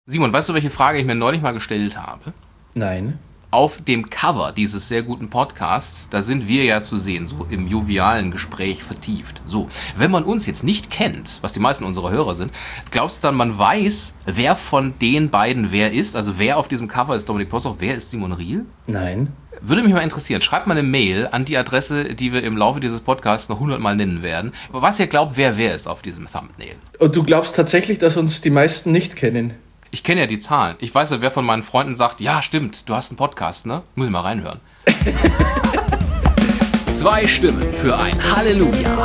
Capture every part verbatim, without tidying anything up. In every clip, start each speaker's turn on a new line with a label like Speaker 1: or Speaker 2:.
Speaker 1: Simon, weißt du, welche Frage ich mir neulich mal gestellt habe?
Speaker 2: Nein.
Speaker 1: Auf dem Cover dieses sehr guten Podcasts, da sind wir ja zu sehen, so im jovialen Gespräch vertieft. So, wenn man uns jetzt nicht kennt, was die meisten unserer Hörer sind, glaubst du dann, man weiß, wer von den beiden wer ist? Also wer auf diesem Cover ist Dominik Possoch, wer ist Simon Riehl?
Speaker 2: Nein.
Speaker 1: Würde mich mal interessieren. Schreibt mal eine Mail an die Adresse, die wir im Laufe dieses Podcasts noch hundertmal nennen werden. Was ihr glaubt, wer wer ist auf diesem Thumbnail.
Speaker 2: Und du glaubst tatsächlich, dass uns die meisten nicht kennen?
Speaker 1: Ich kenne ja die Zahlen. Ich weiß ja, wer von meinen Freunden sagt, ja, stimmt, du hast einen Podcast, ne? Muss ich mal reinhören. Zwei Stimmen für ein Halleluja.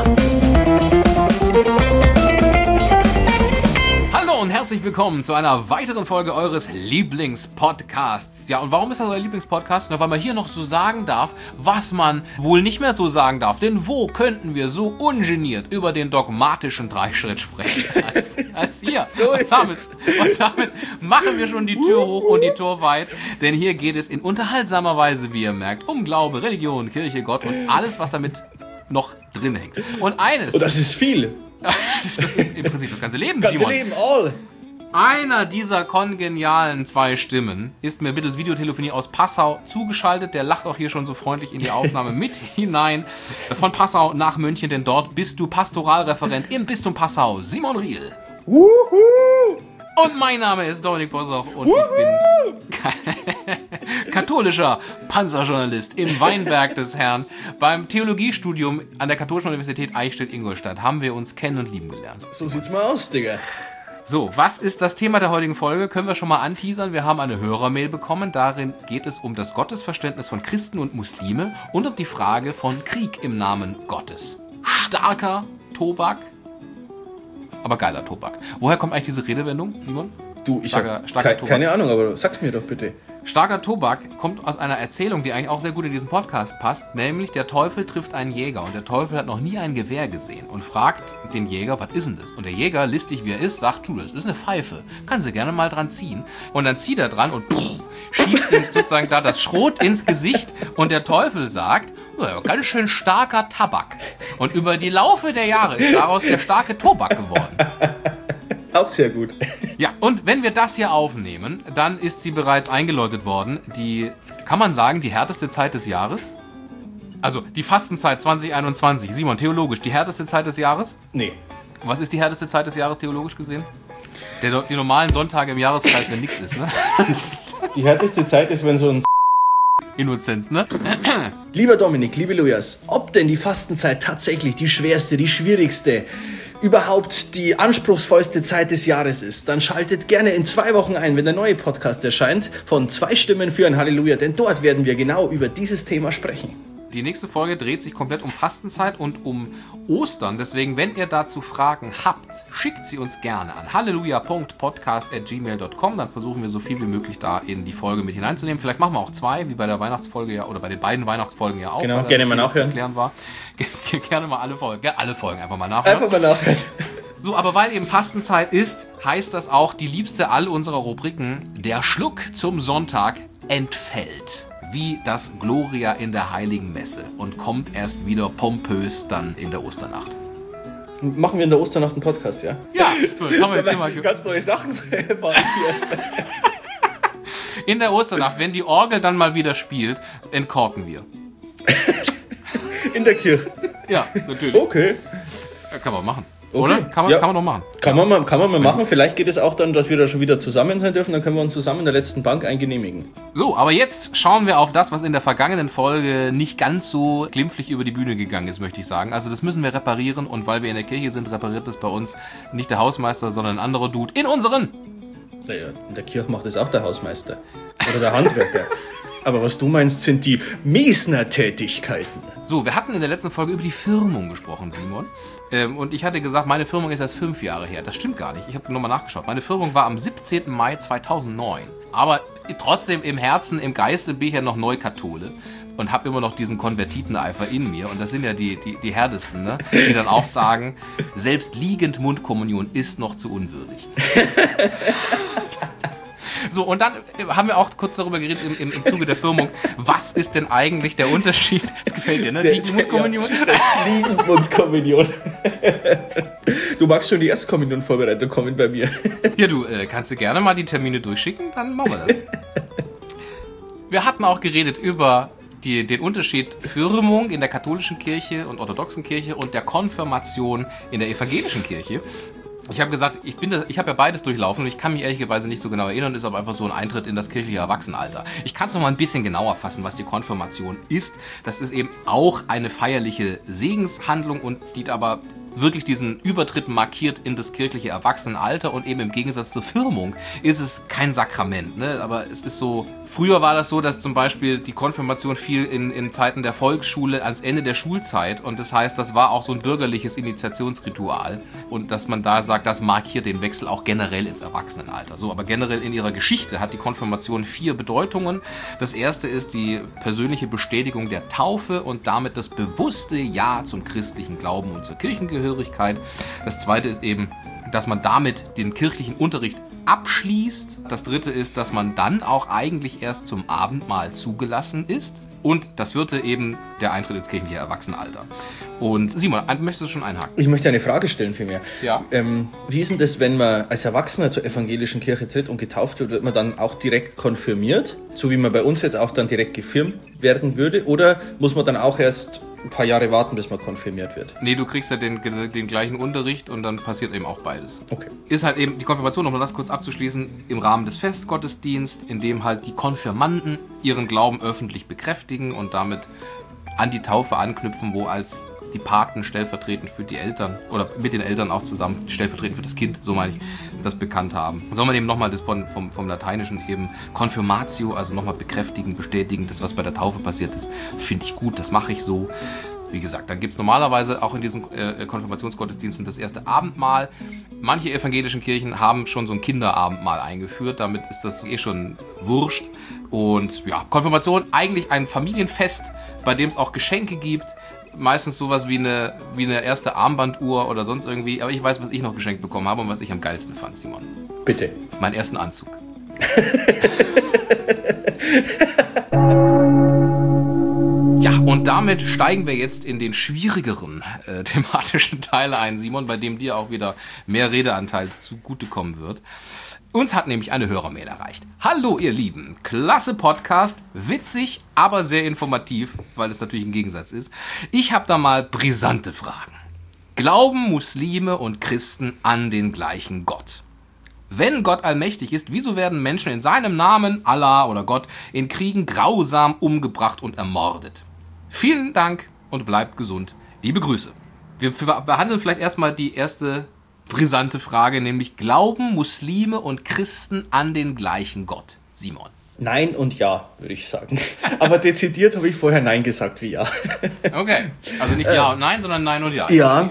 Speaker 1: Hallo und herzlich willkommen zu einer weiteren Folge eures Lieblingspodcasts. Ja, und warum ist das euer Lieblingspodcast? Na, weil man hier noch so sagen darf, was man wohl nicht mehr so sagen darf. Denn wo könnten wir so ungeniert über den dogmatischen Dreischritt sprechen als, als hier?
Speaker 2: So ist
Speaker 1: und, damit,
Speaker 2: es.
Speaker 1: und damit machen wir schon die Tür hoch und die Tür weit. Denn hier geht es in unterhaltsamer Weise, wie ihr merkt, um Glaube, Religion, Kirche, Gott und alles, was damit noch drin hängt. Und eines...
Speaker 2: Und das ist viel.
Speaker 1: Das ist im Prinzip das ganze Leben,
Speaker 2: Ganze
Speaker 1: Simon.
Speaker 2: Leben, all.
Speaker 1: Einer dieser kongenialen zwei Stimmen ist mir mittels Videotelefonie aus Passau zugeschaltet. Der lacht auch hier schon so freundlich in die Aufnahme mit hinein. Von Passau nach München, denn dort bist du Pastoralreferent im Bistum Passau, Simon Riehl.
Speaker 2: Wuhu.
Speaker 1: Und mein Name ist Dominik Possoch und ich bin katholischer Panzerjournalist im Weinberg des Herrn. Beim Theologiestudium an der Katholischen Universität Eichstätt-Ingolstadt haben wir uns kennen und lieben gelernt.
Speaker 2: So sieht's mal aus, Digga.
Speaker 1: So, was ist das Thema der heutigen Folge? Können wir schon mal anteasern. Wir haben eine Hörermail bekommen. Darin geht es um das Gottesverständnis von Christen und Muslime und um die Frage von Krieg im Namen Gottes. Starker Tobak, aber geiler Tobak. Woher kommt eigentlich diese Redewendung, Simon?
Speaker 2: Du, ich
Speaker 1: Starker-
Speaker 2: habe
Speaker 1: starker
Speaker 2: ke-
Speaker 1: Tobak.
Speaker 2: keine Ahnung, aber sag's mir doch bitte.
Speaker 1: Starker Tobak kommt aus einer Erzählung, die eigentlich auch sehr gut in diesen Podcast passt, nämlich der Teufel trifft einen Jäger und der Teufel hat noch nie ein Gewehr gesehen und fragt den Jäger, was ist denn das? Und der Jäger, listig wie er ist, sagt, du, das ist eine Pfeife, kannst du gerne mal dran ziehen. Und dann zieht er dran und pff, schießt ihm sozusagen da das Schrot ins Gesicht und der Teufel sagt, ja, ganz schön starker Tabak. Und über die Laufe der Jahre ist daraus der starke Tobak geworden.
Speaker 2: Auch sehr gut.
Speaker 1: Ja, und wenn wir das hier aufnehmen, dann ist sie bereits eingeläutet worden. Die, kann man sagen, die härteste Zeit des Jahres? Also die Fastenzeit zwanzig einundzwanzig. Simon, theologisch, die härteste Zeit des Jahres?
Speaker 2: Nee.
Speaker 1: Was ist die härteste Zeit des Jahres theologisch gesehen? Der, die normalen Sonntage im Jahreskreis, wenn nichts ist, ne?
Speaker 2: Die härteste Zeit ist, wenn so ein...
Speaker 1: Innozenz, ne?
Speaker 2: Lieber Dominik, liebe Lujas, ob denn die Fastenzeit tatsächlich die schwerste, die schwierigste, überhaupt die anspruchsvollste Zeit des Jahres ist, dann schaltet gerne in zwei Wochen ein, wenn der neue Podcast erscheint, von Zwei Stimmen für ein Halleluja, denn dort werden wir genau über dieses Thema sprechen.
Speaker 1: Die nächste Folge dreht sich komplett um Fastenzeit und um Ostern. Deswegen, wenn ihr dazu Fragen habt, schickt sie uns gerne an halleluja punkt podcast at gmail punkt com. Dann versuchen wir so viel wie möglich da in die Folge mit hineinzunehmen. Vielleicht machen wir auch zwei, wie bei der Weihnachtsfolge ja, oder bei den beiden Weihnachtsfolgen ja auch.
Speaker 2: Genau,
Speaker 1: weil da
Speaker 2: gerne
Speaker 1: so
Speaker 2: mal
Speaker 1: viel
Speaker 2: nachhören.
Speaker 1: zu klären war. Gerne mal alle Folgen, ja, alle Folgen einfach mal nachhören.
Speaker 2: Einfach mal nachhören.
Speaker 1: So, aber weil eben Fastenzeit ist, heißt das auch, die liebste all unserer Rubriken, der Schluck zum Sonntag, entfällt. Wie das Gloria in der Heiligen Messe und kommt erst wieder pompös dann in der Osternacht.
Speaker 2: Machen wir in der Osternacht einen Podcast, ja?
Speaker 1: Ja, das haben wir jetzt hier mal ge-
Speaker 2: Ganz neue Sachen erfahren hier.
Speaker 1: In der Osternacht, wenn die Orgel dann mal wieder spielt, entkorken wir.
Speaker 2: In der Kirche.
Speaker 1: Ja, natürlich.
Speaker 2: Okay.
Speaker 1: Ja, kann man machen.
Speaker 2: Okay.
Speaker 1: Oder? Kann man,
Speaker 2: Ja.
Speaker 1: kann man doch machen.
Speaker 2: Kann man, mal, kann man mal machen. Vielleicht geht es auch dann, dass wir da schon wieder zusammen sein dürfen. Dann können wir uns zusammen in der letzten Bank eingenehmigen.
Speaker 1: So, aber jetzt schauen wir auf das, was in der vergangenen Folge nicht ganz so glimpflich über die Bühne gegangen ist, möchte ich sagen. Also das müssen wir reparieren und weil wir in der Kirche sind, repariert das bei uns nicht der Hausmeister, sondern ein anderer Dude in unseren.
Speaker 2: Naja, in der Kirche macht das auch der Hausmeister. Oder der Handwerker. Aber was du meinst, sind die Mesner-Tätigkeiten.
Speaker 1: So, wir hatten in der letzten Folge über die Firmung gesprochen, Simon. Ähm, und ich hatte gesagt, meine Firmung ist erst fünf Jahre her. Das stimmt gar nicht. Ich habe nochmal nachgeschaut. Meine Firmung war am siebzehnten Mai zweitausendneun. Aber trotzdem im Herzen, im Geiste bin ich ja noch Neukathole. Und habe immer noch diesen Konvertiteneifer in mir. Und das sind ja die, die, die Härtesten, ne? Die dann auch sagen, selbst liegend Mundkommunion ist noch zu unwürdig. So, und dann haben wir auch kurz darüber geredet im, im, im Zuge der Firmung, was ist denn eigentlich der Unterschied? Das gefällt dir, ne? Liegenmundkommunion.
Speaker 2: Ja, Liegenmundkommunion. Du magst schon die Erstkommunion-Vorbereitung kommen bei mir.
Speaker 1: Ja, du, äh, kannst du gerne mal die Termine durchschicken, dann machen wir das. Wir hatten auch geredet über die, den Unterschied Firmung in der katholischen Kirche und orthodoxen Kirche und der Konfirmation in der evangelischen Kirche. Ich habe gesagt, ich, bin das, ich habe ja beides durchlaufen und ich kann mich ehrlicherweise nicht so genau erinnern, ist aber einfach so ein Eintritt in das kirchliche Erwachsenenalter. Ich kann es noch mal ein bisschen genauer fassen, was die Konfirmation ist. Das ist eben auch eine feierliche Segenshandlung und die aber wirklich diesen Übertritt markiert in das kirchliche Erwachsenenalter und eben im Gegensatz zur Firmung ist es kein Sakrament, ne? Aber es ist so, früher war das so, dass zum Beispiel die Konfirmation fiel in, in Zeiten der Volksschule ans Ende der Schulzeit und das heißt, das war auch so ein bürgerliches Initiationsritual und dass man da sagt, das markiert den Wechsel auch generell ins Erwachsenenalter. So, aber generell in ihrer Geschichte hat die Konfirmation vier Bedeutungen. Das erste ist die persönliche Bestätigung der Taufe und damit das bewusste Ja zum christlichen Glauben und zur Kirchengehörigkeit. Das zweite ist eben, dass man damit den kirchlichen Unterricht abschließt. Das dritte ist, dass man dann auch eigentlich erst zum Abendmahl zugelassen ist. Und das vierte eben der Eintritt ins kirchliche Erwachsenenalter. Und Simon, möchtest du schon einhaken?
Speaker 2: Ich möchte eine Frage stellen vielmehr.
Speaker 1: Ja.
Speaker 2: Ähm, wie ist denn das, wenn man als Erwachsener zur evangelischen Kirche tritt und getauft wird, wird man dann auch direkt konfirmiert? So wie man bei uns jetzt auch dann direkt gefirmt werden würde? Oder muss man dann auch erst ein paar Jahre warten, bis man konfirmiert wird?
Speaker 1: Nee, du kriegst ja den, den gleichen Unterricht und dann passiert eben auch beides.
Speaker 2: Okay.
Speaker 1: Ist halt eben die Konfirmation, um das kurz abzuschließen, im Rahmen des Festgottesdienstes, in dem halt die Konfirmanden ihren Glauben öffentlich bekräftigen und damit an die Taufe anknüpfen, wo als die Paten stellvertretend für die Eltern oder mit den Eltern auch zusammen stellvertretend für das Kind, so meine ich, das bekannt haben. Soll man eben nochmal das von, vom, vom Lateinischen eben Confirmatio, also nochmal bekräftigen, bestätigen, das was bei der Taufe passiert ist, finde ich gut, das mache ich so. Wie gesagt, dann gibt es normalerweise auch in diesen äh, Konfirmationsgottesdiensten das erste Abendmahl. Manche evangelischen Kirchen haben schon so ein Kinderabendmahl eingeführt, damit ist das eh schon wurscht. Und ja, Konfirmation eigentlich ein Familienfest, bei dem es auch Geschenke gibt. Meistens sowas wie eine, wie eine erste Armbanduhr oder sonst irgendwie. Aber ich weiß, was ich noch geschenkt bekommen habe und was ich am geilsten fand, Simon.
Speaker 2: Bitte.
Speaker 1: Meinen ersten Anzug. Ja, und damit steigen wir jetzt in den schwierigeren äh, thematischen Teil ein, Simon, bei dem dir auch wieder mehr Redeanteil zugutekommen wird. Uns hat nämlich eine Hörermail erreicht. Hallo ihr Lieben, klasse Podcast, witzig, aber sehr informativ, weil es natürlich ein Gegensatz ist. Ich habe da mal brisante Fragen. Glauben Muslime und Christen an den gleichen Gott? Wenn Gott allmächtig ist, wieso werden Menschen in seinem Namen, Allah oder Gott, in Kriegen grausam umgebracht und ermordet? Vielen Dank und bleibt gesund. Liebe Grüße. Wir behandeln vielleicht erstmal die erste brisante Frage, nämlich glauben Muslime und Christen an den gleichen Gott? Simon.
Speaker 2: Nein und ja, würde ich sagen. Aber dezidiert habe ich vorher Nein gesagt wie Ja.
Speaker 1: Okay, also nicht Ja und Nein, sondern Nein und Ja.
Speaker 2: Ja,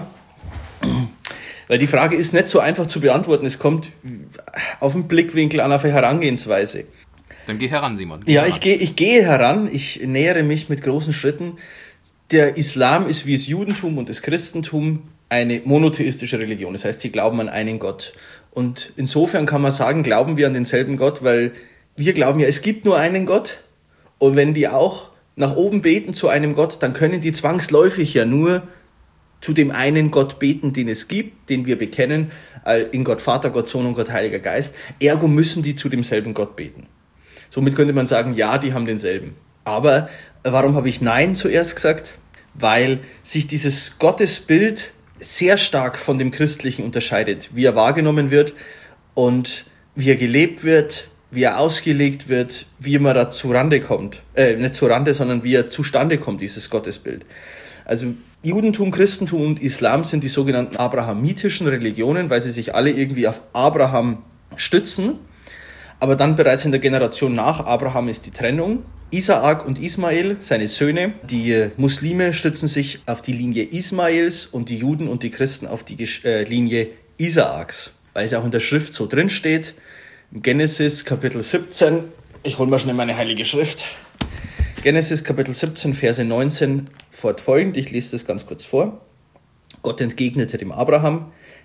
Speaker 2: weil die Frage ist nicht so einfach zu beantworten. Es kommt auf den Blickwinkel an, auf eine Herangehensweise.
Speaker 1: Dann geh heran, Simon. Geh
Speaker 2: ja,
Speaker 1: heran.
Speaker 2: Ich, geh, ich gehe heran, ich nähere mich mit großen Schritten. Der Islam ist wie das Judentum und das Christentum eine monotheistische Religion. Das heißt, sie glauben an einen Gott. Und insofern kann man sagen, glauben wir an denselben Gott, weil wir glauben ja, es gibt nur einen Gott. Und wenn die auch nach oben beten zu einem Gott, dann können die zwangsläufig ja nur zu dem einen Gott beten, den es gibt, den wir bekennen, in Gott Vater, Gott Sohn und Gott Heiliger Geist. Ergo müssen die zu demselben Gott beten. Somit könnte man sagen, ja, die haben denselben. Aber warum habe ich Nein zuerst gesagt? Weil sich dieses Gottesbild sehr stark von dem Christlichen unterscheidet, wie er wahrgenommen wird und wie er gelebt wird, wie er ausgelegt wird, wie man da zurande kommt. Äh, nicht zurande, sondern wie er zustande kommt, dieses Gottesbild. Also Judentum, Christentum und Islam sind die sogenannten abrahamitischen Religionen, weil sie sich alle irgendwie auf Abraham stützen. Aber dann bereits in der Generation nach Abraham ist die Trennung. Isaak und Ismael, seine Söhne, die Muslime stützen sich auf die Linie Ismaels und die Juden und die Christen auf die äh, Linie Isaaks. Weil es auch in der Schrift so drin steht, im Genesis Kapitel siebzehn, ich hole mal schnell meine heilige Schrift, Genesis Kapitel siebzehn, Verse neunzehn fortfolgend, ich lese das ganz kurz vor. Gott entgegnete dem Abraham,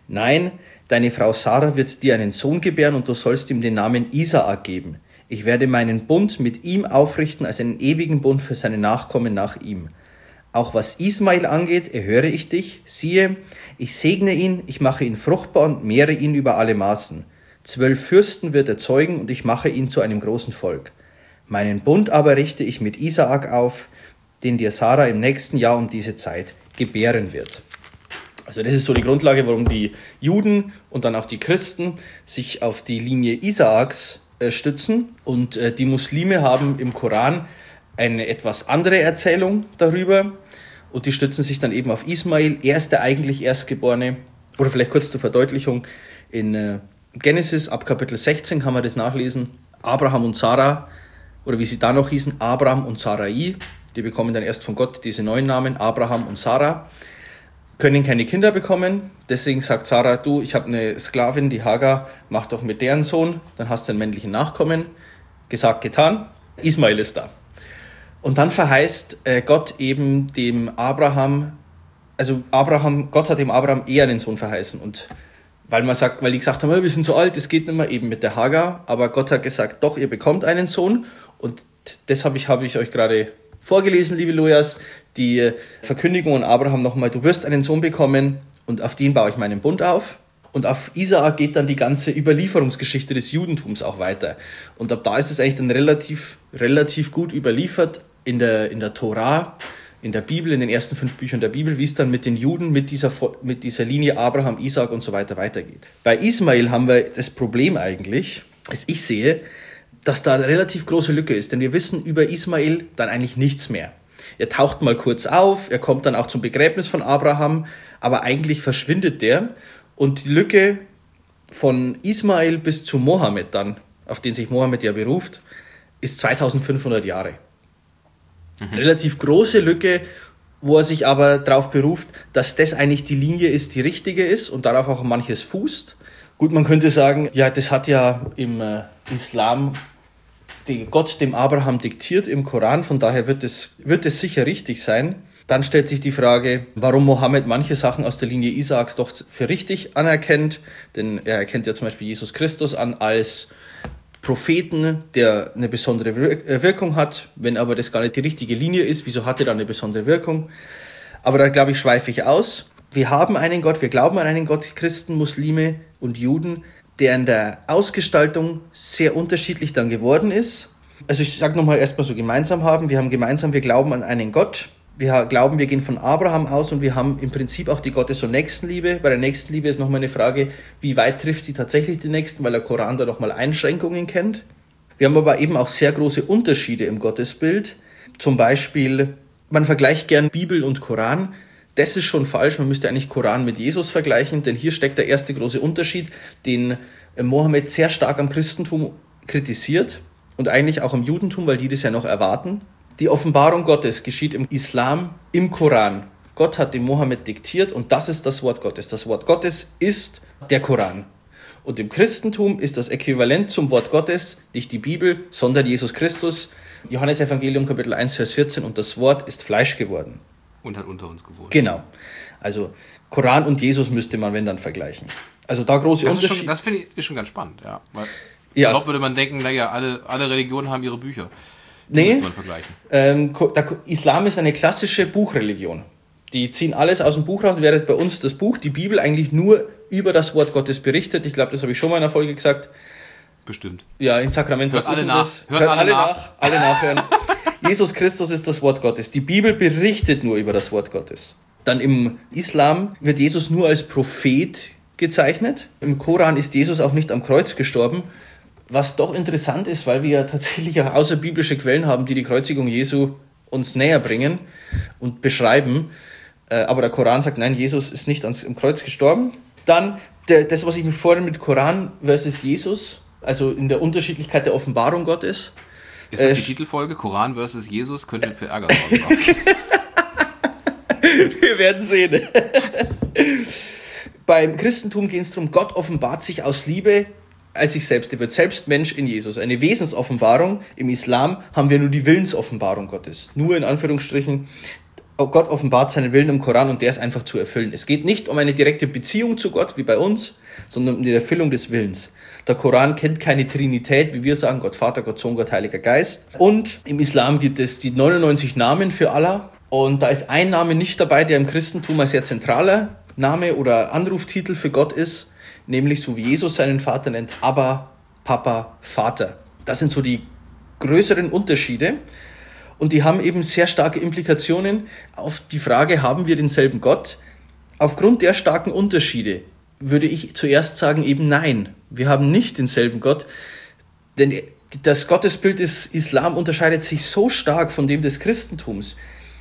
Speaker 2: Nein, deine Frau Sarah wird dir einen Sohn gebären und du sollst ihm den Namen Isaak geben. Ich werde meinen Bund mit ihm aufrichten als einen ewigen Bund für seine Nachkommen nach ihm. Auch was Ismael angeht, erhöre ich dich. Siehe, ich segne ihn, ich mache ihn fruchtbar und mehre ihn über alle Maßen. Zwölf Fürsten wird er zeugen und ich mache ihn zu einem großen Volk. Meinen Bund aber richte ich mit Isaak auf, den dir Sarah im nächsten Jahr um diese Zeit gebären wird. Also das ist so die Grundlage, warum die Juden und dann auch die Christen sich auf die Linie Isaaks äh, stützen. Und äh, die Muslime haben im Koran eine etwas andere Erzählung darüber und die stützen sich dann eben auf Ismael. Er ist der eigentlich Erstgeborene. Oder vielleicht kurz zur Verdeutlichung, in äh, Genesis ab Kapitel sechzehn kann man das nachlesen. Abraham und Sarah, oder wie sie da noch hießen, Abraham und Sarai, die bekommen dann erst von Gott diese neuen Namen, Abraham und Sarah, können keine Kinder bekommen. Deswegen sagt Sarah, du, ich habe eine Sklavin, die Hagar, mach doch mit deren Sohn, dann hast du einen männlichen Nachkommen. Gesagt, getan, Ismael ist da. Und dann verheißt äh, Gott eben dem Abraham, also Abraham, Gott hat dem Abraham eher einen Sohn verheißen. Und weil man sagt, weil die gesagt haben, wir sind so alt, das geht nicht mehr, eben mit der Hagar. Aber Gott hat gesagt, doch, ihr bekommt einen Sohn. Und das habe ich, hab ich euch gerade vorgelesen, liebe Lujas, die Verkündigung an Abraham nochmal, du wirst einen Sohn bekommen und auf den baue ich meinen Bund auf. Und auf Isaak geht dann die ganze Überlieferungsgeschichte des Judentums auch weiter. Und ab da ist es eigentlich dann relativ, relativ gut überliefert in der, in der Tora, in der Bibel, in den ersten fünf Büchern der Bibel, wie es dann mit den Juden, mit dieser, mit dieser Linie Abraham, Isaak und so weiter weitergeht. Bei Ismael haben wir das Problem eigentlich, als ich sehe, dass da eine relativ große Lücke ist. Denn wir wissen über Ismael dann eigentlich nichts mehr. Er taucht mal kurz auf, er kommt dann auch zum Begräbnis von Abraham, aber eigentlich verschwindet der. Und die Lücke von Ismael bis zu Mohammed dann, auf den sich Mohammed ja beruft, ist zweitausendfünfhundert Jahre. Mhm. Relativ große Lücke, wo er sich aber darauf beruft, dass das eigentlich die Linie ist, die richtige ist und darauf auch manches fußt. Gut, man könnte sagen, ja, das hat ja im äh, Islam die Gott dem Abraham diktiert im Koran, von daher wird es, wird es sicher richtig sein. Dann stellt sich die Frage, warum Mohammed manche Sachen aus der Linie Isaaks doch für richtig anerkennt, denn er erkennt ja zum Beispiel Jesus Christus an als Propheten, der eine besondere Wirkung hat. Wenn aber das gar nicht die richtige Linie ist, wieso hat er dann eine besondere Wirkung? Aber da, glaube ich, schweife ich aus. Wir haben einen Gott, wir glauben an einen Gott, Christen, Muslime und Juden, der in der Ausgestaltung sehr unterschiedlich dann geworden ist. Also ich sage nochmal erstmal so gemeinsam haben. Wir haben gemeinsam, wir glauben an einen Gott. Wir glauben, wir gehen von Abraham aus und wir haben im Prinzip auch die Gottes- und Nächstenliebe. Bei der Nächstenliebe ist nochmal eine Frage, wie weit trifft die tatsächlich die Nächsten, weil der Koran da nochmal Einschränkungen kennt. Wir haben aber eben auch sehr große Unterschiede im Gottesbild. Zum Beispiel, man vergleicht gern Bibel und Koran. Das ist schon falsch, man müsste eigentlich Koran mit Jesus vergleichen, denn hier steckt der erste große Unterschied, den Mohammed sehr stark am Christentum kritisiert und eigentlich auch am Judentum, weil die das ja noch erwarten. Die Offenbarung Gottes geschieht im Islam, im Koran. Gott hat dem Mohammed diktiert und das ist das Wort Gottes. Das Wort Gottes ist der Koran. Und im Christentum ist das Äquivalent zum Wort Gottes nicht die Bibel, sondern Jesus Christus. Johannesevangelium Kapitel eins, Vers vierzehn, und das Wort ist Fleisch geworden.
Speaker 1: Und hat unter uns gewohnt.
Speaker 2: Genau. Also Koran und Jesus müsste man, wenn dann, vergleichen. Also da große
Speaker 1: das
Speaker 2: Unterschiede.
Speaker 1: Das finde ich ist schon ganz spannend, ja. Weil
Speaker 2: ja.
Speaker 1: Salopp würde man denken, naja, alle, alle Religionen haben ihre Bücher. Die
Speaker 2: nee,
Speaker 1: müsste man vergleichen.
Speaker 2: Ähm, der Islam ist eine klassische Buchreligion. Die ziehen alles aus dem Buch raus, während bei uns das Buch, die Bibel, eigentlich nur über das Wort Gottes berichtet. Ich glaube, das habe ich schon mal in einer Folge gesagt.
Speaker 1: Bestimmt.
Speaker 2: Ja, in Sacramento.
Speaker 1: Hört
Speaker 2: Was
Speaker 1: alle
Speaker 2: ist denn
Speaker 1: nach.
Speaker 2: das?
Speaker 1: Hört,
Speaker 2: Hört
Speaker 1: alle,
Speaker 2: alle
Speaker 1: nach.
Speaker 2: nach. Alle nachhören. Jesus Christus ist das Wort Gottes. Die Bibel berichtet nur über das Wort Gottes. Dann im Islam wird Jesus nur als Prophet gezeichnet. Im Koran ist Jesus auch nicht am Kreuz gestorben. Was doch interessant ist, weil wir ja tatsächlich auch außerbiblische Quellen haben, die die Kreuzigung Jesu uns näher bringen und beschreiben. Aber der Koran sagt, nein, Jesus ist nicht ans, am Kreuz gestorben. Dann der, das, was ich mir vorhin mit Koran versus Jesus, also in der Unterschiedlichkeit der Offenbarung Gottes.
Speaker 1: Ist das
Speaker 2: äh,
Speaker 1: die Titelfolge? Koran versus Jesus könnte für Ärger sorgen.
Speaker 2: Wir werden sehen. Beim Christentum geht es darum, Gott offenbart sich aus Liebe als sich selbst. Er wird selbst Mensch in Jesus. Eine Wesensoffenbarung. Im Islam haben wir nur die Willensoffenbarung Gottes. Nur in Anführungsstrichen. Gott offenbart seinen Willen im Koran und der ist einfach zu erfüllen. Es geht nicht um eine direkte Beziehung zu Gott wie bei uns, sondern um die Erfüllung des Willens. Der Koran kennt keine Trinität, wie wir sagen, Gott Vater, Gott Sohn, Gott Heiliger Geist. Und im Islam gibt es die neunundneunzig Namen für Allah. Und da ist ein Name nicht dabei, der im Christentum ein sehr zentraler Name oder Anruftitel für Gott ist, nämlich so wie Jesus seinen Vater nennt, Abba, Papa, Vater. Das sind so die größeren Unterschiede. Und die haben eben sehr starke Implikationen auf die Frage, haben wir denselben Gott? Aufgrund der starken Unterschiede würde ich zuerst sagen, eben nein, wir haben nicht denselben Gott. Denn das Gottesbild des Islam unterscheidet sich so stark von dem des Christentums.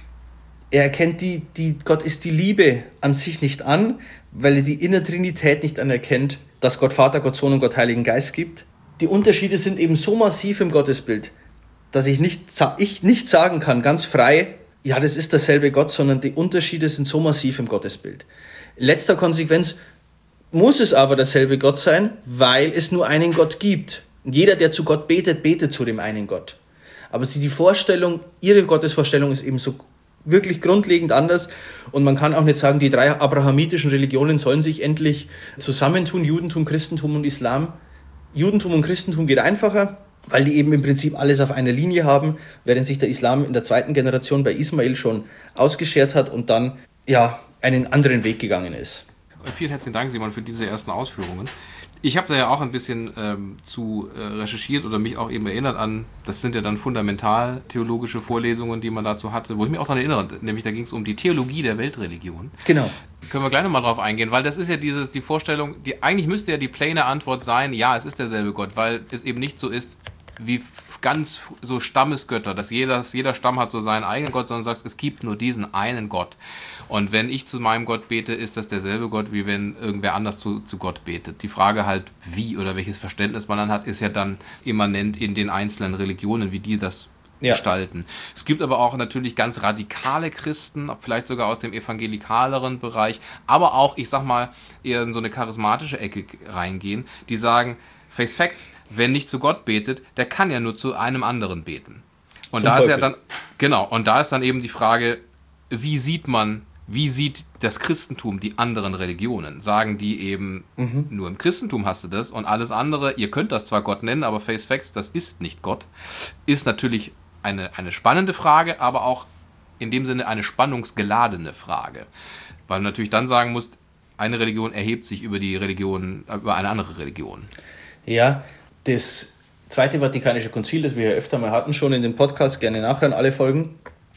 Speaker 2: Er erkennt, die, die, Gott ist die Liebe an sich nicht an, weil er die Innertrinität nicht anerkennt, dass Gott Vater, Gott Sohn und Gott Heiligen Geist gibt. Die Unterschiede sind eben so massiv im Gottesbild, dass ich nicht, ich nicht sagen kann, ganz frei, ja, das ist derselbe Gott, sondern die Unterschiede sind so massiv im Gottesbild. In letzter Konsequenz muss es aber derselbe Gott sein, weil es nur einen Gott gibt. Jeder, der zu Gott betet, betet zu dem einen Gott. Aber sie, die Vorstellung, ihre Gottesvorstellung ist eben so wirklich grundlegend anders und man kann auch nicht sagen, die drei abrahamitischen Religionen sollen sich endlich zusammentun, Judentum, Christentum und Islam. Judentum und Christentum geht einfacher, weil die eben im Prinzip alles auf einer Linie haben, während sich der Islam in der zweiten Generation bei Ismail schon ausgeschert hat und dann ja einen anderen Weg gegangen ist.
Speaker 1: Vielen herzlichen Dank, Simon, für diese ersten Ausführungen. Ich habe da ja auch ein bisschen ähm, zu äh, recherchiert oder mich auch eben erinnert an, das sind ja dann fundamental-theologische Vorlesungen, die man dazu hatte, wo ich mich auch daran erinnere, nämlich da ging es um die Theologie der Weltreligion.
Speaker 2: Genau.
Speaker 1: Können wir gleich nochmal drauf eingehen, weil das ist ja dieses, die Vorstellung, die eigentlich müsste ja die plane Antwort sein, ja, es ist derselbe Gott, weil es eben nicht so ist, wie ganz so Stammesgötter, dass jeder, jeder Stamm hat so seinen eigenen Gott, sondern sagst, es gibt nur diesen einen Gott. Und wenn ich zu meinem Gott bete, ist das derselbe Gott, wie wenn irgendwer anders zu, zu Gott betet. Die Frage halt, wie oder welches Verständnis man dann hat, ist ja dann immanent in den einzelnen Religionen, wie die das ja. gestalten. Es gibt aber auch natürlich ganz radikale Christen, vielleicht sogar aus dem evangelikaleren Bereich, aber auch, ich sag mal, eher in so eine charismatische Ecke reingehen, die sagen, Face Facts, wer nicht zu Gott betet, der kann ja nur zu einem anderen beten. Und da ist ja dann, genau, und da ist dann eben die Frage, wie sieht man, wie sieht das Christentum die anderen Religionen? Sagen die eben, mhm. nur im Christentum hast du das und alles andere, ihr könnt das zwar Gott nennen, aber Face Facts, das ist nicht Gott. Ist natürlich eine, eine spannende Frage, aber auch in dem Sinne eine spannungsgeladene Frage. Weil du natürlich dann sagen musst, eine Religion erhebt sich über die Religion, über eine andere Religion. Ja,
Speaker 2: das Zweite Vatikanische Konzil, das wir ja öfter mal hatten, schon in dem Podcast, gerne nachhören, alle Folgen,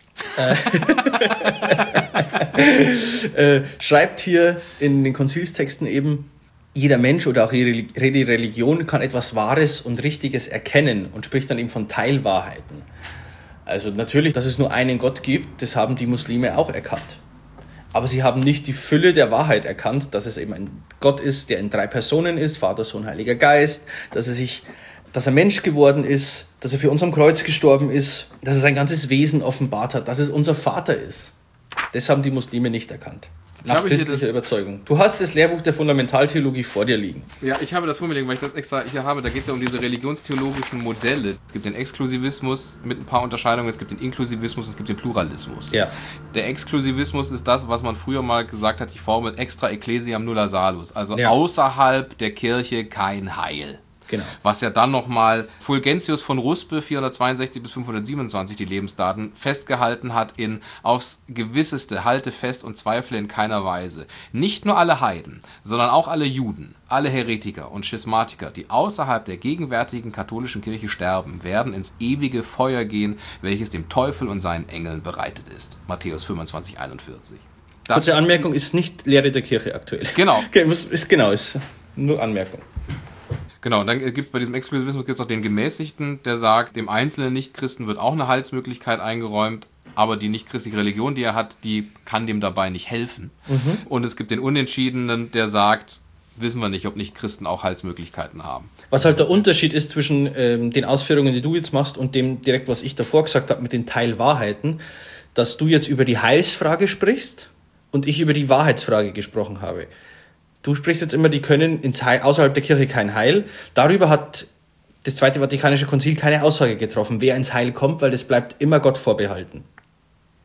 Speaker 2: äh, schreibt hier in den Konzilstexten eben, jeder Mensch oder auch jede Religion kann etwas Wahres und Richtiges erkennen und spricht dann eben von Teilwahrheiten. Also natürlich, dass es nur einen Gott gibt, das haben die Muslime auch erkannt. Aber sie haben nicht die Fülle der Wahrheit erkannt, dass es eben ein Gott ist, der in drei Personen ist, Vater, Sohn, Heiliger Geist, dass er sich, dass er Mensch geworden ist, dass er für uns am Kreuz gestorben ist, dass er sein ganzes Wesen offenbart hat, dass es unser Vater ist. Das haben die Muslime nicht erkannt. Nach christlicher Überzeugung. Du hast das Lehrbuch der Fundamentaltheologie vor dir liegen.
Speaker 1: Ja, ich habe das vor mir liegen, weil ich das extra hier habe. Da geht es ja um diese religionstheologischen Modelle. Es gibt den Exklusivismus mit ein paar Unterscheidungen, es gibt den Inklusivismus, es gibt den Pluralismus.
Speaker 2: Ja.
Speaker 1: Der Exklusivismus ist das, was man früher mal gesagt hat, die Formel extra ecclesiam nulla salus. Also
Speaker 2: ja.
Speaker 1: außerhalb der Kirche kein Heil.
Speaker 2: Genau.
Speaker 1: Was ja dann nochmal Fulgentius von Ruspe, vierhundertzweiundsechzig bis fünfhundertsiebenundzwanzig, die Lebensdaten, festgehalten hat in aufs Gewisseste, halte fest und zweifle in keiner Weise. Nicht nur alle Heiden, sondern auch alle Juden, alle Heretiker und Schismatiker, die außerhalb der gegenwärtigen katholischen Kirche sterben, werden ins ewige Feuer gehen, welches dem Teufel und seinen Engeln bereitet ist. Matthäus fünfundzwanzig, einundvierzig. Das
Speaker 2: Kurze Anmerkung, ist nicht Lehre der Kirche aktuell.
Speaker 1: Genau.
Speaker 2: Okay, ist, genau, ist nur Anmerkung.
Speaker 1: Genau, und dann gibt es bei diesem Exklusivismus gibt's auch den Gemäßigten, der sagt, dem einzelnen Nichtchristen wird auch eine Heilsmöglichkeit eingeräumt, aber die nichtchristliche Religion, die er hat, die kann dem dabei nicht helfen. Mhm. Und es gibt den Unentschiedenen, der sagt, wissen wir nicht, ob Nichtchristen auch Heilsmöglichkeiten haben.
Speaker 2: Was halt der Unterschied ist zwischen ähm, den Ausführungen, die du jetzt machst, und dem direkt, was ich davor gesagt habe mit den Teilwahrheiten, dass du jetzt über die Heilsfrage sprichst und ich über die Wahrheitsfrage gesprochen habe. Du sprichst jetzt immer, die können ins Heil, außerhalb der Kirche kein Heil. Darüber hat das Zweite Vatikanische Konzil keine Aussage getroffen, wer ins Heil kommt, weil das bleibt immer Gott vorbehalten.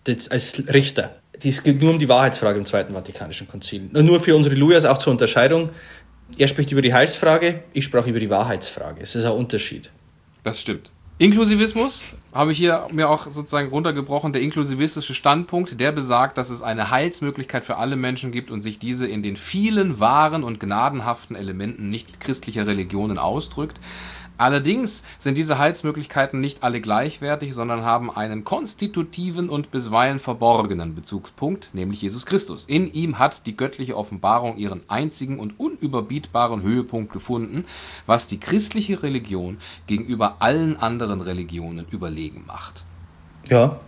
Speaker 2: das, als Richter. Es geht nur um die Wahrheitsfrage im Zweiten Vatikanischen Konzil. Nur für unsere Lujas auch zur Unterscheidung. Er spricht über die Heilsfrage, ich sprach über die Wahrheitsfrage. Es ist ein Unterschied.
Speaker 1: Das stimmt. Inklusivismus habe ich hier mir auch sozusagen runtergebrochen. Der inklusivistische Standpunkt, der besagt, dass es eine Heilsmöglichkeit für alle Menschen gibt und sich diese in den vielen wahren und gnadenhaften Elementen nicht christlicher Religionen ausdrückt. Allerdings sind diese Heilsmöglichkeiten nicht alle gleichwertig, sondern haben einen konstitutiven und bisweilen verborgenen Bezugspunkt, nämlich Jesus Christus. In ihm hat die göttliche Offenbarung ihren einzigen und unüberbietbaren Höhepunkt gefunden, was die christliche Religion gegenüber allen anderen Religionen überlegen macht.
Speaker 2: Ja.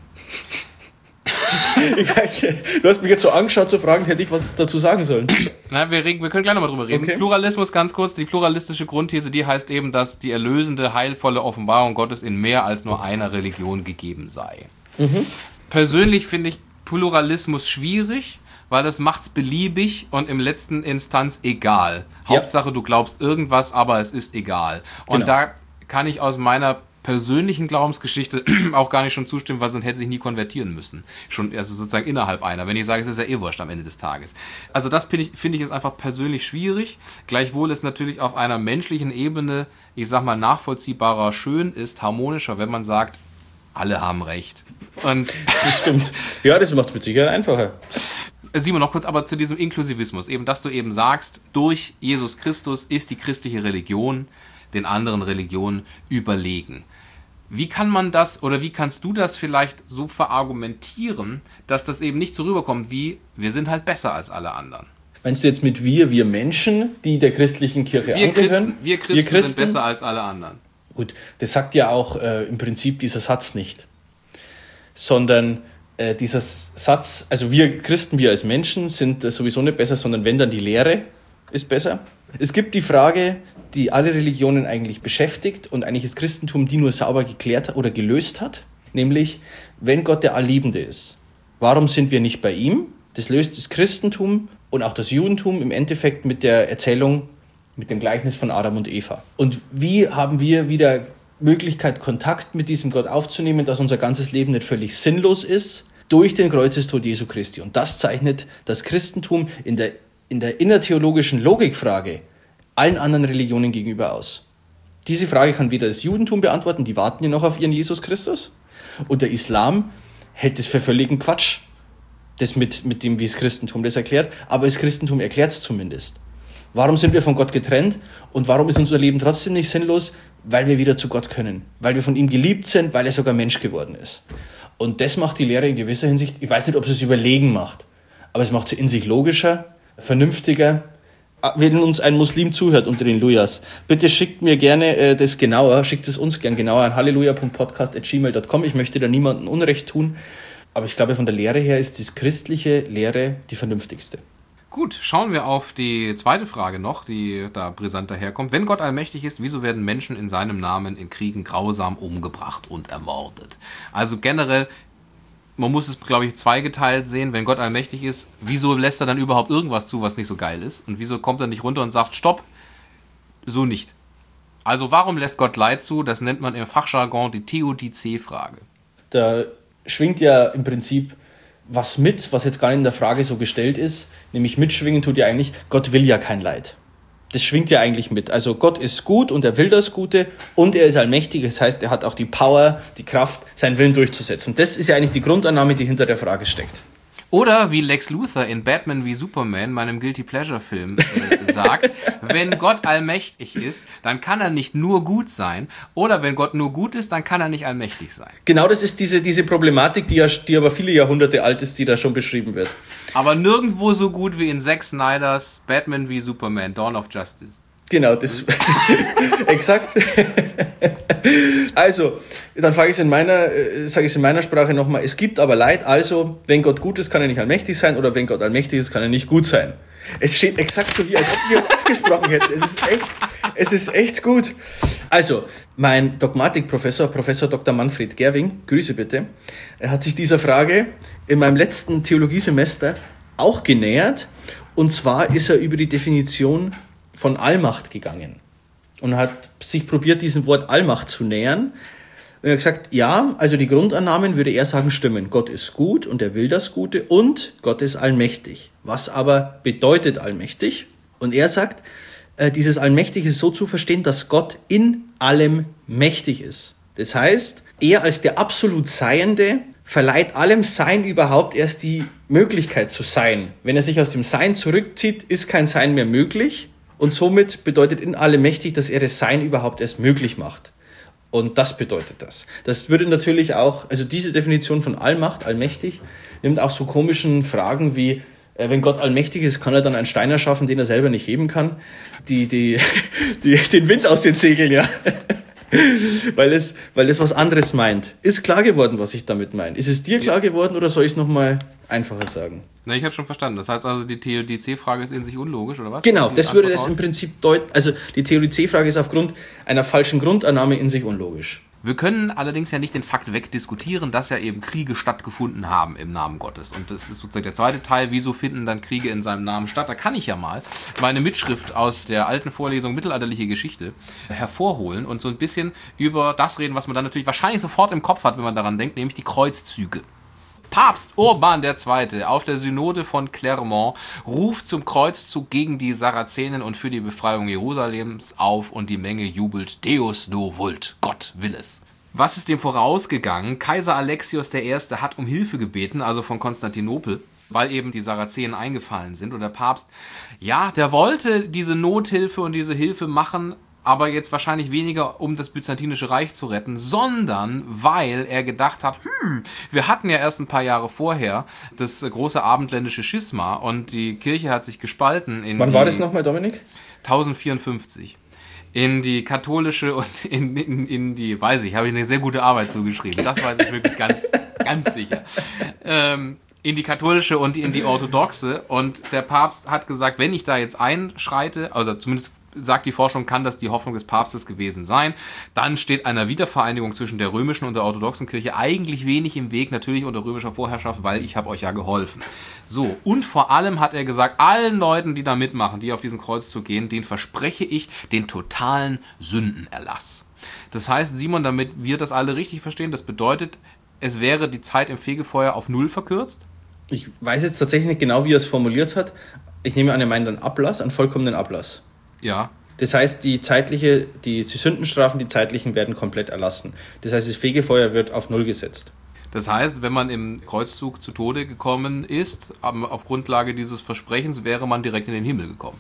Speaker 2: Ich weiß, du hast mich jetzt so angeschaut zu fragen, hätte ich was dazu sagen sollen.
Speaker 1: Na, wir, reden, wir können gleich nochmal drüber reden.
Speaker 2: Okay.
Speaker 1: Pluralismus ganz kurz, die pluralistische Grundthese, die heißt eben, dass die erlösende, heilvolle Offenbarung Gottes in mehr als nur einer Religion gegeben sei. Mhm. Persönlich finde ich Pluralismus schwierig, weil das macht's beliebig und im letzten Instanz egal. Ja. Hauptsache, du glaubst irgendwas, aber es ist egal. Und genau. Da kann ich aus meiner persönlichen Glaubensgeschichte auch gar nicht schon zustimmen, weil sonst hätte sich nie konvertieren müssen. Schon, also sozusagen innerhalb einer. Wenn ich sage, es ist ja eh wurscht am Ende des Tages. Also das finde ich, finde ich ist einfach persönlich schwierig. Gleichwohl ist natürlich auf einer menschlichen Ebene, ich sag mal, nachvollziehbarer schön ist, harmonischer, wenn man sagt, alle haben Recht. Und
Speaker 2: das stimmt. Ja, das macht es mit Sicherheit einfacher.
Speaker 1: Simon, noch kurz aber zu diesem Inklusivismus. Eben, dass du eben sagst, durch Jesus Christus ist die christliche Religion den anderen Religionen überlegen. Wie kann man das oder wie kannst du das vielleicht so verargumentieren, dass das eben nicht so rüberkommt wie, wir sind halt besser als alle anderen?
Speaker 2: Meinst du jetzt mit wir, wir Menschen, die der christlichen Kirche
Speaker 1: wir
Speaker 2: angehören?
Speaker 1: Christen, wir, Christen wir Christen sind besser als alle anderen.
Speaker 2: Gut, das sagt ja auch äh, im Prinzip dieser Satz nicht. Sondern äh, dieser Satz, also wir Christen, wir als Menschen sind äh, sowieso nicht besser, sondern wenn dann die Lehre ist besser. Es gibt die Frage, die alle Religionen eigentlich beschäftigt und eigentlich das Christentum die nur sauber geklärt oder gelöst hat, nämlich, wenn Gott der Allliebende ist, warum sind wir nicht bei ihm? Das löst das Christentum und auch das Judentum im Endeffekt mit der Erzählung, mit dem Gleichnis von Adam und Eva. Und wie haben wir wieder Möglichkeit, Kontakt mit diesem Gott aufzunehmen, dass unser ganzes Leben nicht völlig sinnlos ist, durch den Kreuzestod Jesu Christi. Und das zeichnet das Christentum in der, in der innertheologischen Logikfrage allen anderen Religionen gegenüber aus. Diese Frage kann weder das Judentum beantworten, die warten ja noch auf ihren Jesus Christus, und der Islam hält es für völligen Quatsch, das mit, mit dem, wie das Christentum das erklärt, aber das Christentum erklärt es zumindest. Warum sind wir von Gott getrennt und warum ist unser Leben trotzdem nicht sinnlos? Weil wir wieder zu Gott können, weil wir von ihm geliebt sind, weil er sogar Mensch geworden ist. Und das macht die Lehre in gewisser Hinsicht, ich weiß nicht, ob es es überlegen macht, aber es macht sie in sich logischer, vernünftiger. Wenn uns ein Muslim zuhört unter den Lujas, bitte schickt mir gerne äh, das genauer, schickt es uns gerne genauer an halleluja punkt podcast at gmail punkt com. Ich möchte da niemandem Unrecht tun, aber ich glaube, von der Lehre her ist die christliche Lehre die vernünftigste.
Speaker 1: Gut, schauen wir auf die zweite Frage noch, die da brisant daherkommt. Wenn Gott allmächtig ist, wieso werden Menschen in seinem Namen in Kriegen grausam umgebracht und ermordet? Also generell, man muss es, glaube ich, zweigeteilt sehen. Wenn Gott allmächtig ist, wieso lässt er dann überhaupt irgendwas zu, was nicht so geil ist? Und wieso kommt er nicht runter und sagt, stopp, so nicht? Also warum lässt Gott Leid zu? Das nennt man im Fachjargon die Theodizee-Frage.
Speaker 2: Da schwingt ja im Prinzip was mit, was jetzt gar nicht in der Frage so gestellt ist. Nämlich mitschwingen tut ja eigentlich, Gott will ja kein Leid. Das schwingt ja eigentlich mit. Also Gott ist gut und er will das Gute und er ist allmächtig. Das heißt, er hat auch die Power, die Kraft, seinen Willen durchzusetzen. Das ist ja eigentlich die Grundannahme, die hinter der Frage steckt.
Speaker 1: Oder wie Lex Luthor in Batman wie Superman, meinem Guilty Pleasure Film, äh, sagt, wenn Gott allmächtig ist, dann kann er nicht nur gut sein. Oder wenn Gott nur gut ist, dann kann er nicht allmächtig sein.
Speaker 2: Genau, das ist diese, diese Problematik, die, ja, die aber viele Jahrhunderte alt ist, die da schon beschrieben wird.
Speaker 1: Aber nirgendwo so gut wie in Zack Snyders Batman wie Superman, Dawn of Justice.
Speaker 2: Genau, das exakt. Also, dann frage ich es in meiner, äh, sage ich es in meiner Sprache nochmal. Es gibt aber Leid, also, wenn Gott gut ist, kann er nicht allmächtig sein, oder wenn Gott allmächtig ist, kann er nicht gut sein. Es steht exakt so, wie als ob wir abgesprochen hätten. Es ist echt, es ist echt gut. Also, mein Dogmatikprofessor, Professor Doktor Manfred Gerwing, Grüße bitte, er hat sich dieser Frage in meinem letzten Theologiesemester auch genähert. Und zwar ist er über die Definition von Allmacht gegangen und hat sich probiert, diesem Wort Allmacht zu nähern. er hat gesagt, ja, also die Grundannahmen würde er sagen stimmen. Gott ist gut und er will das Gute und Gott ist allmächtig. Was aber bedeutet allmächtig? Und er sagt, äh, dieses allmächtig ist so zu verstehen, dass Gott in allem mächtig ist. Das heißt, er als der absolut Seiende verleiht allem Sein überhaupt erst die Möglichkeit zu sein. Wenn er sich aus dem Sein zurückzieht, ist kein Sein mehr möglich und somit bedeutet in allem mächtig, dass er das Sein überhaupt erst möglich macht. Und das bedeutet das. Das würde natürlich auch, also diese Definition von Allmacht, allmächtig, nimmt auch so komischen Fragen wie, äh, wenn Gott allmächtig ist, kann er dann einen Stein erschaffen, den er selber nicht heben kann? Die, die, die, den Wind aus den Segeln, ja. weil, es, weil es was anderes meint. Ist klar geworden, was ich damit meine? Ist es dir klar geworden oder soll ich es nochmal einfacher sagen?
Speaker 1: Na, ich habe schon verstanden. Das heißt also, die Theodizee-Frage ist in sich unlogisch, oder was?
Speaker 2: Genau, das würde das im Prinzip deuten. Also die Theodizee-Frage ist aufgrund einer falschen Grundannahme in sich unlogisch.
Speaker 1: Wir können allerdings ja nicht den Fakt wegdiskutieren, dass ja eben Kriege stattgefunden haben im Namen Gottes. Und das ist sozusagen der zweite Teil, wieso finden dann Kriege in seinem Namen statt? Da kann ich ja mal meine Mitschrift aus der alten Vorlesung Mittelalterliche Geschichte hervorholen und so ein bisschen über das reden, was man dann natürlich wahrscheinlich sofort im Kopf hat, wenn man daran denkt, nämlich die Kreuzzüge. Papst Urban der Zweite auf der Synode von Clermont ruft zum Kreuzzug gegen die Sarazenen und für die Befreiung Jerusalems auf und die Menge jubelt Deus no vult, Gott will es. Was ist dem vorausgegangen? Kaiser Alexios der Erste hat um Hilfe gebeten, also von Konstantinopel, weil eben die Sarazenen eingefallen sind. Und der Papst, ja, der wollte diese Nothilfe und diese Hilfe machen, aber jetzt wahrscheinlich weniger, um das Byzantinische Reich zu retten, sondern weil er gedacht hat, hm, wir hatten ja erst ein paar Jahre vorher das große abendländische Schisma und die Kirche hat sich gespalten. In
Speaker 2: Wann war das nochmal, Dominik?
Speaker 1: tausendvierundfünfzig. In die katholische und in, in, in die, weiß ich, habe ich eine sehr gute Arbeit zugeschrieben. Das weiß ich wirklich ganz, ganz sicher. Ähm, in die katholische und in die orthodoxe. Und der Papst hat gesagt, wenn ich da jetzt einschreite, also zumindest sagt die Forschung, kann das die Hoffnung des Papstes gewesen sein, dann steht einer Wiedervereinigung zwischen der römischen und der orthodoxen Kirche eigentlich wenig im Weg, natürlich unter römischer Vorherrschaft, weil ich habe euch ja geholfen. So, und vor allem hat er gesagt, allen Leuten, die da mitmachen, die auf diesen Kreuzzug gehen, denen verspreche ich den totalen Sündenerlass. Das heißt, Simon, damit wir das alle richtig verstehen, das bedeutet, es wäre die Zeit im Fegefeuer auf null verkürzt?
Speaker 2: Ich weiß jetzt tatsächlich nicht genau, wie er es formuliert hat. Ich nehme an, er meint einen Ablass, einen vollkommenen Ablass.
Speaker 1: Ja.
Speaker 2: Das heißt, die zeitliche, die, die Sündenstrafen, die zeitlichen werden komplett erlassen. Das heißt, das Fegefeuer wird auf null gesetzt.
Speaker 1: Das heißt, wenn man im Kreuzzug zu Tode gekommen ist, auf Grundlage dieses Versprechens, wäre man direkt in den Himmel gekommen.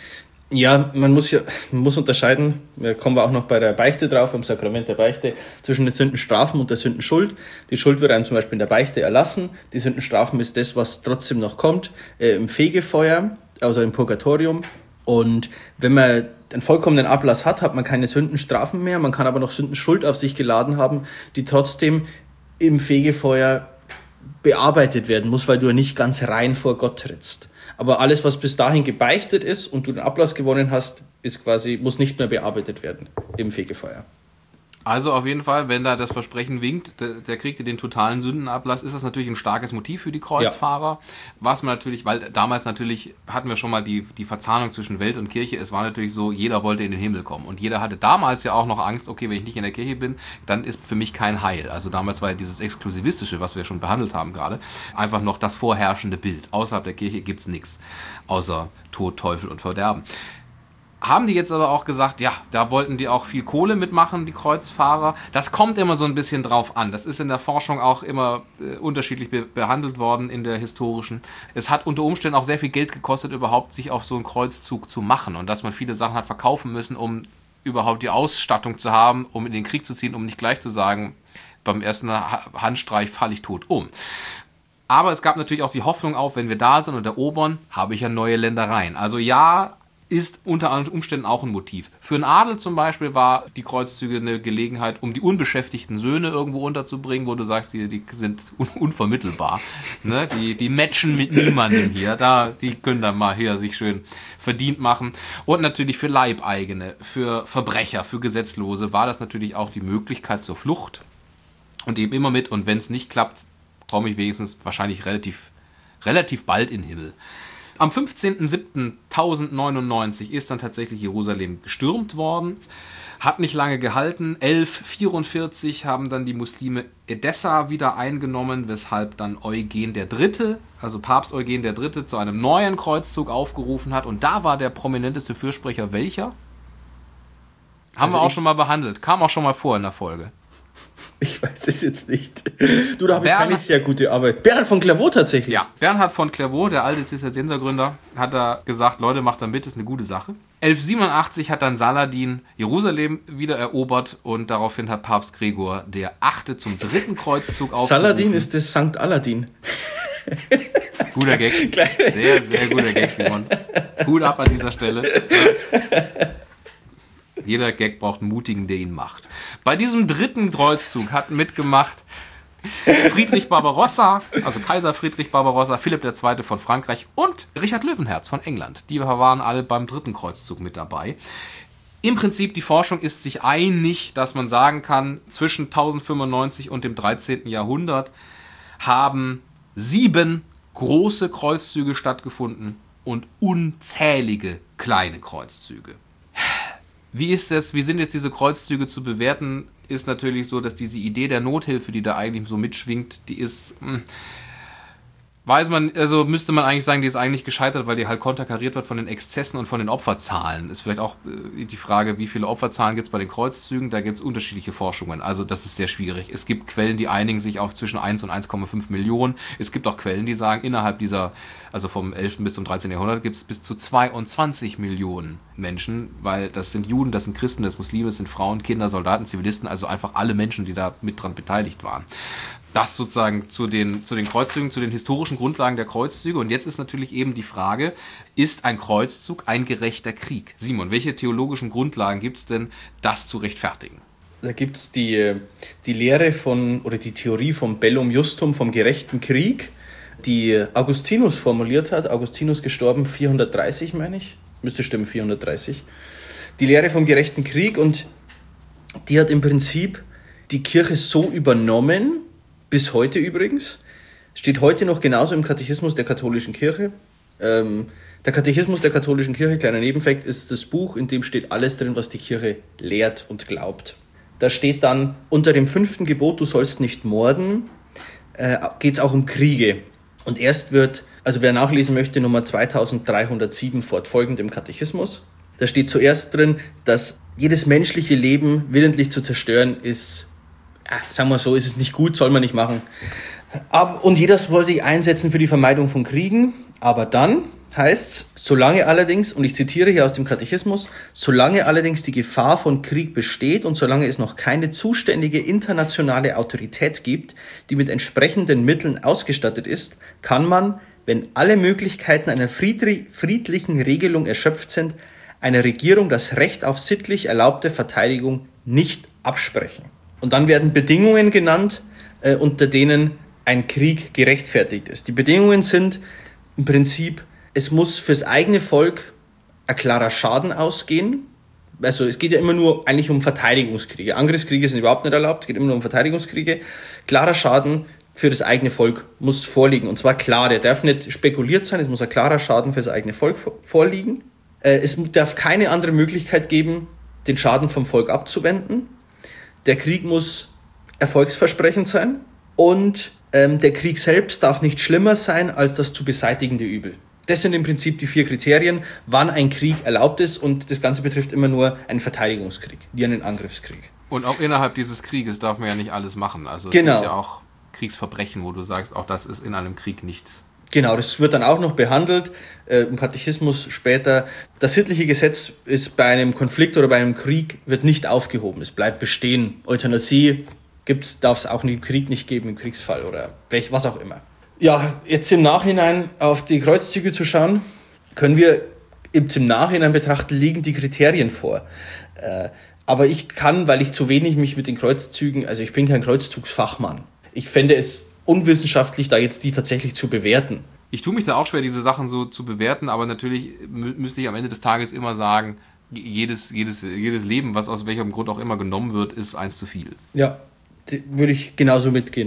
Speaker 2: Ja, man muss ja man muss unterscheiden, da kommen wir auch noch bei der Beichte drauf, beim Sakrament der Beichte, zwischen den Sündenstrafen und der Sündenschuld. Die Schuld wird einem zum Beispiel in der Beichte erlassen. Die Sündenstrafen ist das, was trotzdem noch kommt, äh, im Fegefeuer, also im Purgatorium. Und wenn man einen vollkommenen Ablass hat, hat man keine Sündenstrafen mehr. Man kann aber noch Sündenschuld auf sich geladen haben, die trotzdem im Fegefeuer bearbeitet werden muss, weil du ja nicht ganz rein vor Gott trittst. Aber alles, was bis dahin gebeichtet ist und du den Ablass gewonnen hast, ist quasi, muss nicht mehr bearbeitet werden im Fegefeuer.
Speaker 1: Also auf jeden Fall, wenn da das Versprechen winkt, der, der kriegt den totalen Sündenablass, ist das natürlich ein starkes Motiv für die Kreuzfahrer. Ja. Was man natürlich, weil damals natürlich hatten wir schon mal die, die Verzahnung zwischen Welt und Kirche. Es war natürlich so, jeder wollte in den Himmel kommen. Und jeder hatte damals ja auch noch Angst, okay, wenn ich nicht in der Kirche bin, dann ist für mich kein Heil. Also damals war ja dieses Exklusivistische, was wir schon behandelt haben gerade, einfach noch das vorherrschende Bild. Außerhalb der Kirche gibt es nichts, außer Tod, Teufel und Verderben. Haben die jetzt aber auch gesagt, ja, da wollten die auch viel Kohle mitmachen, die Kreuzfahrer. Das kommt immer so ein bisschen drauf an. Das ist in der Forschung auch immer äh, unterschiedlich be- behandelt worden, in der historischen. Es hat unter Umständen auch sehr viel Geld gekostet, überhaupt sich auf so einen Kreuzzug zu machen. Und dass man viele Sachen hat verkaufen müssen, um überhaupt die Ausstattung zu haben, um in den Krieg zu ziehen, um nicht gleich zu sagen, beim ersten ha- Handstreich falle ich tot um. Aber es gab natürlich auch die Hoffnung auf, wenn wir da sind und erobern, habe ich ja neue Ländereien. Also ja, ist unter Umständen auch ein Motiv. Für einen Adel zum Beispiel war die Kreuzzüge eine Gelegenheit, um die unbeschäftigten Söhne irgendwo unterzubringen, wo du sagst, die, die sind un- unvermittelbar. Ne? Die, die matchen mit niemandem hier. Da, die können dann mal hier sich schön verdient machen. Und natürlich für Leibeigene, für Verbrecher, für Gesetzlose war das natürlich auch die Möglichkeit zur Flucht. Und eben immer mit, und wenn es nicht klappt, komme ich wenigstens wahrscheinlich relativ, relativ bald in den Himmel. Am fünfzehnten siebten tausendneunundneunzig ist dann tatsächlich Jerusalem gestürmt worden. Hat nicht lange gehalten. elfhundertvierundvierzig haben dann die Muslime Edessa wieder eingenommen, weshalb dann Eugen der Dritte, also Papst Eugen der Dritte, zu einem neuen Kreuzzug aufgerufen hat. Und da war der prominenteste Fürsprecher welcher? Haben
Speaker 2: also
Speaker 1: wir auch schon mal behandelt. Kam auch schon mal vor in der Folge.
Speaker 2: Ich weiß es jetzt nicht. Du, da habe ich keine sehr gute Arbeit. Bernhard von Clairvaux tatsächlich.
Speaker 1: Ja, Bernhard von Clairvaux, der alte Zisterziensergründer, hat da gesagt, Leute, macht da mit, ist eine gute Sache. elfhundertsiebenundachtzig hat dann Saladin Jerusalem wieder erobert und daraufhin hat Papst Gregor der Achte zum dritten Kreuzzug aufgerufen.
Speaker 2: Saladin ist das Sankt Aladin.
Speaker 1: Guter Gag. Sehr, sehr guter Gag, Simon. Hut ab an dieser Stelle. Jeder Gag braucht einen Mutigen, der ihn macht. Bei diesem dritten Kreuzzug hatten mitgemacht Friedrich Barbarossa, also Kaiser Friedrich Barbarossa, Philipp der Zweite von Frankreich und Richard Löwenherz von England. Die waren alle beim dritten Kreuzzug mit dabei. Im Prinzip, die Forschung ist sich einig, dass man sagen kann, zwischen tausendfünfundneunzig und dem dreizehnten Jahrhundert haben sieben große Kreuzzüge stattgefunden und unzählige kleine Kreuzzüge. Wie ist jetzt, wie sind jetzt diese Kreuzzüge zu bewerten? Ist natürlich so, dass diese Idee der Nothilfe, die da eigentlich so mitschwingt, die ist, mh, weiß man, also müsste man eigentlich sagen, die ist eigentlich gescheitert, weil die halt konterkariert wird von den Exzessen und von den Opferzahlen. Ist vielleicht auch äh, die Frage, wie viele Opferzahlen gibt es bei den Kreuzzügen? Da gibt es unterschiedliche Forschungen. Also das ist sehr schwierig. Es gibt Quellen, die einigen sich auf zwischen eins und eins Komma fünf Millionen. Es gibt auch Quellen, die sagen, innerhalb dieser, also vom elften bis zum dreizehnten Jahrhundert gibt es bis zu zweiundzwanzig Millionen Menschen, weil das sind Juden, das sind Christen, das sind Muslime, das sind Frauen, Kinder, Soldaten, Zivilisten, also einfach alle Menschen, die da mit dran beteiligt waren. Das sozusagen zu den, zu den Kreuzzügen, zu den historischen Grundlagen der Kreuzzüge. Und jetzt ist natürlich eben die Frage, ist ein Kreuzzug ein gerechter Krieg? Simon, welche theologischen Grundlagen gibt es denn, das zu rechtfertigen?
Speaker 2: Da gibt es die, die Lehre von, oder die Theorie vom Bellum Justum, vom gerechten Krieg, die Augustinus formuliert hat. Augustinus gestorben vierhundertdreißig, meine ich. Müsste stimmen, vierhundertdreißig. Die Lehre vom gerechten Krieg, und die hat im Prinzip die Kirche so übernommen, bis heute übrigens, steht heute noch genauso im Katechismus der katholischen Kirche. Ähm, der Katechismus der katholischen Kirche, kleiner Nebenfakt, ist das Buch, in dem steht alles drin, was die Kirche lehrt und glaubt. Da steht dann unter dem fünften Gebot, du sollst nicht morden, äh, geht es auch um Kriege. Und erst wird, also wer nachlesen möchte, Nummer zweitausenddreihundertsieben fortfolgend im Katechismus, da steht zuerst drin, dass jedes menschliche Leben willentlich zu zerstören ist, ja, sagen wir so, ist es nicht gut, soll man nicht machen. Aber, und jeder soll sich einsetzen für die Vermeidung von Kriegen. Aber dann heißt es, solange allerdings, und ich zitiere hier aus dem Katechismus, solange allerdings die Gefahr von Krieg besteht und solange es noch keine zuständige internationale Autorität gibt, die mit entsprechenden Mitteln ausgestattet ist, kann man, wenn alle Möglichkeiten einer friedri- friedlichen Regelung erschöpft sind, einer Regierung das Recht auf sittlich erlaubte Verteidigung nicht absprechen. Und dann werden Bedingungen genannt, äh, unter denen ein Krieg gerechtfertigt ist. Die Bedingungen sind im Prinzip, es muss fürs eigene Volk ein klarer Schaden ausgehen. Also es geht ja immer nur eigentlich um Verteidigungskriege. Angriffskriege sind überhaupt nicht erlaubt, es geht immer nur um Verteidigungskriege. Klarer Schaden für das eigene Volk muss vorliegen. Und zwar klar, der darf nicht spekuliert sein, es muss ein klarer Schaden für das eigene Volk vorliegen. Äh, es darf keine andere Möglichkeit geben, den Schaden vom Volk abzuwenden. Der Krieg muss erfolgsversprechend sein und ähm, der Krieg selbst darf nicht schlimmer sein als das zu beseitigende Übel. Das sind im Prinzip die vier Kriterien, wann ein Krieg erlaubt ist, und das Ganze betrifft immer nur einen Verteidigungskrieg, nie einen Angriffskrieg.
Speaker 1: Und auch innerhalb dieses Krieges darf man ja nicht alles machen. Also es
Speaker 2: genau.
Speaker 1: gibt ja auch Kriegsverbrechen, wo du sagst, auch das ist in einem Krieg nicht.
Speaker 2: Genau, das wird dann auch noch behandelt äh, im Katechismus später. Das sittliche Gesetz ist bei einem Konflikt oder bei einem Krieg wird nicht aufgehoben, es bleibt bestehen. Euthanasie gibt's, darf es auch im Krieg nicht geben, im Kriegsfall oder was auch immer. Ja, jetzt im Nachhinein auf die Kreuzzüge zu schauen, können wir im Nachhinein betrachten, liegen die Kriterien vor. Äh, aber ich kann, weil ich zu wenig mich mit den Kreuzzügen, also ich bin kein Kreuzzugsfachmann, ich fände es unwissenschaftlich, da jetzt die tatsächlich zu bewerten.
Speaker 1: Ich tue mich da auch schwer, diese Sachen so zu bewerten, aber natürlich mü- müsste ich am Ende des Tages immer sagen, jedes, jedes, jedes Leben, was aus welchem Grund auch immer genommen wird, ist eins zu viel.
Speaker 2: Ja, würde ich genauso mitgehen.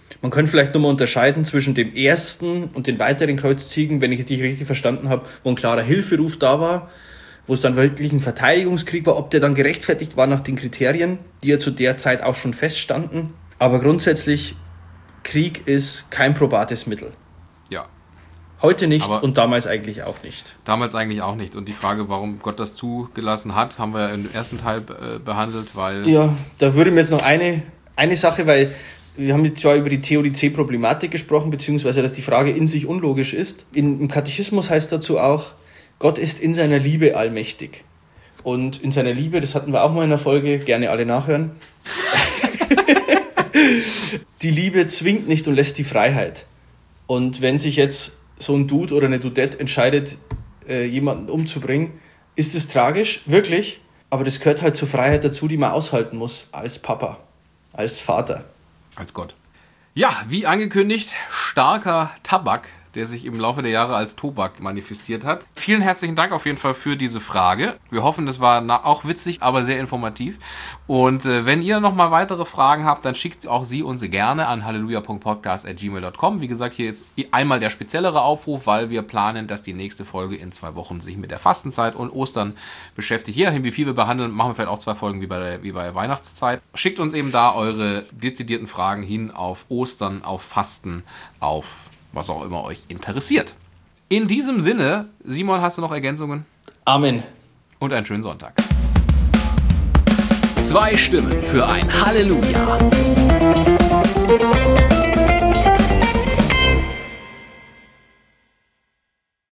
Speaker 2: Man kann vielleicht nochmal unterscheiden zwischen dem ersten und den weiteren Kreuzzügen, wenn ich dich richtig verstanden habe, wo ein klarer Hilferuf da war, wo es dann wirklich ein Verteidigungskrieg war, ob der dann gerechtfertigt war nach den Kriterien, die ja zu der Zeit auch schon feststanden. Aber grundsätzlich, Krieg ist kein probates Mittel.
Speaker 1: Ja.
Speaker 2: Heute nicht
Speaker 1: Aber
Speaker 2: und damals eigentlich auch nicht.
Speaker 1: Damals eigentlich auch nicht. Und die Frage, warum Gott das zugelassen hat, haben wir im ersten Teil äh, behandelt, weil...
Speaker 2: Ja, da würde mir jetzt noch eine, eine Sache, weil wir haben jetzt zwar über die Theodizee-Problematik gesprochen, beziehungsweise dass die Frage in sich unlogisch ist. In, Im Katechismus heißt dazu auch, Gott ist in seiner Liebe allmächtig. Und in seiner Liebe, das hatten wir auch mal in der Folge, gerne alle nachhören, die Liebe zwingt nicht und lässt die Freiheit. Und wenn sich jetzt so ein Dude oder eine Dudette entscheidet, äh, jemanden umzubringen, ist es tragisch, wirklich. Aber das gehört halt zur Freiheit dazu, die man aushalten muss als Papa, als Vater.
Speaker 1: Als Gott. Ja, wie angekündigt, starker Tabak, der sich im Laufe der Jahre als Tobak manifestiert hat. Vielen herzlichen Dank auf jeden Fall für diese Frage. Wir hoffen, das war auch witzig, aber sehr informativ. Und äh, wenn ihr nochmal weitere Fragen habt, dann schickt auch sie uns gerne an halleluja punkt podcast at gmail punkt com. Wie gesagt, hier jetzt einmal der speziellere Aufruf, weil wir planen, dass die nächste Folge in zwei Wochen sich mit der Fastenzeit und Ostern beschäftigt. Je nachdem, wie viel wir behandeln, machen wir vielleicht auch zwei Folgen wie bei der, wie bei der Weihnachtszeit. Schickt uns eben da eure dezidierten Fragen hin auf Ostern, auf Fasten, auf was auch immer euch interessiert. In diesem Sinne, Simon, hast du noch Ergänzungen?
Speaker 2: Amen.
Speaker 1: Und einen schönen Sonntag. Zwei Stimmen für ein Halleluja.